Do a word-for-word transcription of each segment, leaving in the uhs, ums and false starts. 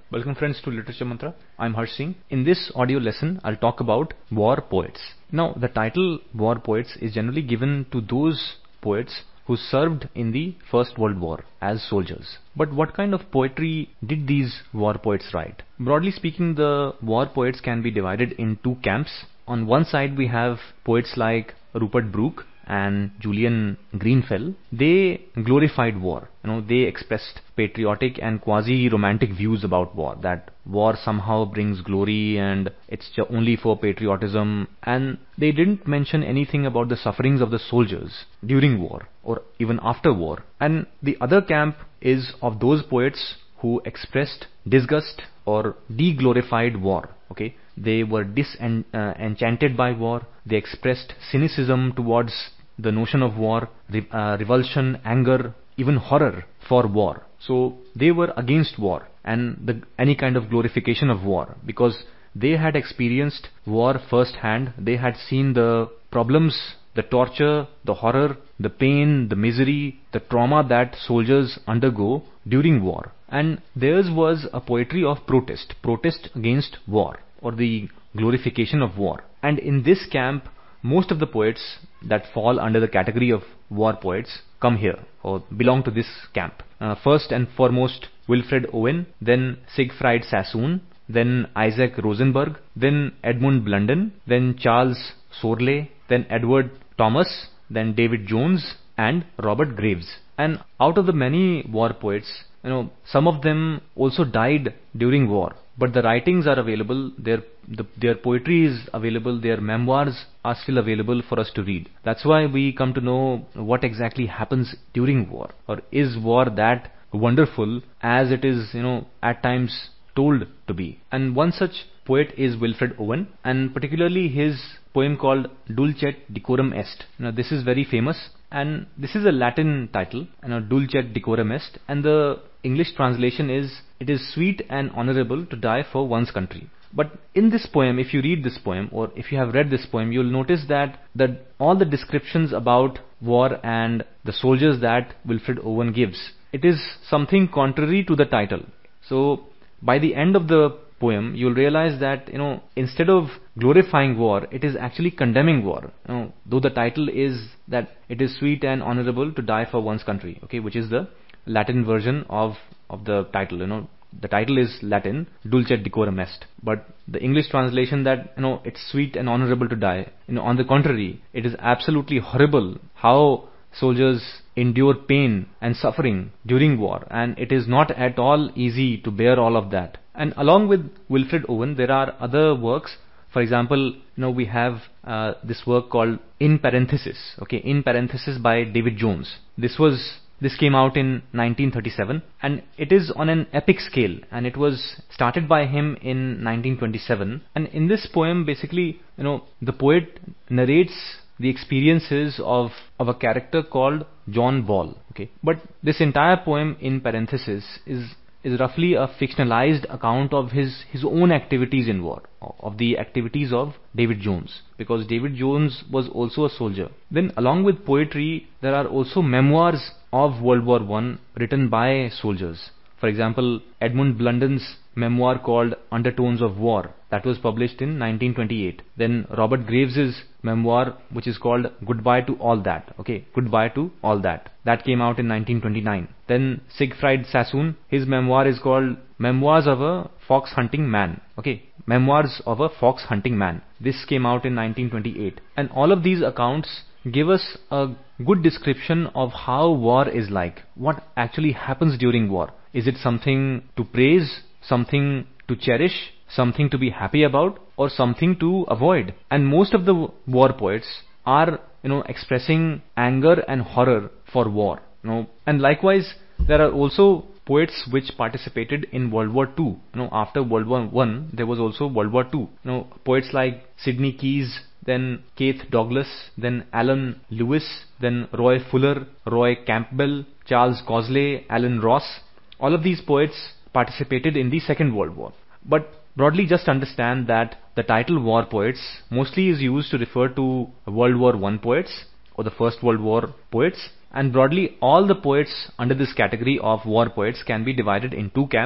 Welcome friends to Literature Mantra. I'm Harsh Singh. In this audio lesson, I'll talk about war poets. Now, the title war poets is generally given to those poets who served in the First World War as soldiers. But what kind of poetry did these war poets write? Broadly speaking, the war poets can be divided in two camps. On one side, we have poets like Rupert Brooke and Julian Greenfell. They glorified war. You know, they expressed patriotic and quasi-romantic views about war, that war somehow brings glory and it's only for patriotism, and they didn't mention anything about the sufferings of the soldiers during war or even after war. And the other camp is of those poets who expressed disgust or de-glorified war. Okay, they were disenchanted by war. They expressed cynicism towards the notion of war, re uh, revulsion, anger, even horror for war. So they were against war and the, any kind of glorification of war, because they had experienced war firsthand. They had seen the problems, the torture, the horror, the pain, the misery, the trauma that soldiers undergo during war. And theirs was a poetry of protest, protest against war or the glorification of war. And in this camp, most of the poets that fall under the category of war poets come here or belong to this camp. Uh, first and foremost, Wilfred Owen, then Siegfried Sassoon, then Isaac Rosenberg, then Edmund Blunden, then Charles Sorley, then Edward Thomas, then David Jones and Robert Graves. And out of the many war poets, you know, some of them also died during war, but the writings are available, their, the, their poetry is available, their memoirs are still available for us to read. That's why we come to know what exactly happens during war, or is war that wonderful as it is, you know, at times told to be. And one such poet is Wilfred Owen, and particularly his poem called Dulcet Decorum Est. Now this is very famous, and this is a Latin title, you know, Dulcet Decorum Est, and the English translation is, it is sweet and honorable to die for one's country. But in this poem, if you read this poem, or if you have read this poem, you'll notice that the, all the descriptions about war and the soldiers that Wilfred Owen gives, it is something contrary to the title. So by the end of the poem, you'll realize that, you know, instead of glorifying war, it is actually condemning war. You know, though the title is that it is sweet and honorable to die for one's country, okay, which is the Latin version of of the title. You know, the title is Latin, Dulcet Decorum Est, but the English translation that, you know, it's sweet and honorable to die. You know, on the contrary, it is absolutely horrible how soldiers endure pain and suffering during war, and it is not at all easy to bear all of that. And along with Wilfred Owen, there are other works. For example, you know, we have uh, this work called In Parenthesis, okay, In Parenthesis by David Jones. This was this came out in nineteen thirty-seven, and it is on an epic scale, and it was started by him in nineteen twenty-seven. And in this poem, basically, you know, the poet narrates the experiences of of a character called John Ball, okay. But this entire poem, In Parenthesis, is is roughly a fictionalized account of his his own activities in war, of the activities of David Jones, because David Jones was also a soldier. Then along with poetry, there are also memoirs of World War One written by soldiers. For example, Edmund Blunden's memoir called Undertones of War, that was published in nineteen twenty-eight. Then Robert Graves's memoir, which is called Goodbye to All That, okay, Goodbye to All That, that came out in nineteen twenty-nine. Then Siegfried Sassoon, his memoir is called Memoirs of a Fox Hunting Man, okay, Memoirs of a Fox Hunting Man. This came out in nineteen twenty-eight. And all of these accounts give us a good description of how war is like, what actually happens during war. Is it something to praise, something to cherish, something to be happy about, or something to avoid? And most of the war poets are, you know, expressing anger and horror for war, you know. And likewise, there are also poets which participated in World War Two. You know, after World War One, there was also World War Two. You know, poets like Sidney Keys, then Keith Douglas, then Alan Lewis, then Roy Fuller, Roy Campbell, Charles Cosley, Alan Ross. All of these poets participated in the Second World War. But broadly, just understand that the title war poets mostly is used to refer to World War One poets or the First World War poets. And broadly, all the poets under this category of war poets can be divided in two camps.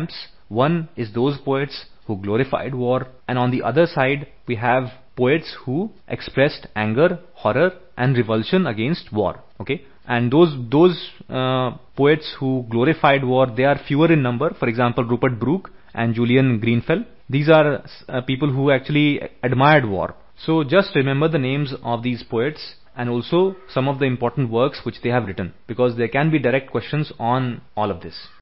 One is those poets who glorified war, and on the other side we have poets who expressed anger, horror and revulsion against war. Okay, and those those uh, poets who glorified war, they are fewer in number. For example, Rupert Brooke and Julian Greenfell. These are uh, people who actually admired war. So just remember the names of these poets and also some of the important works which they have written, because there can be direct questions on all of this.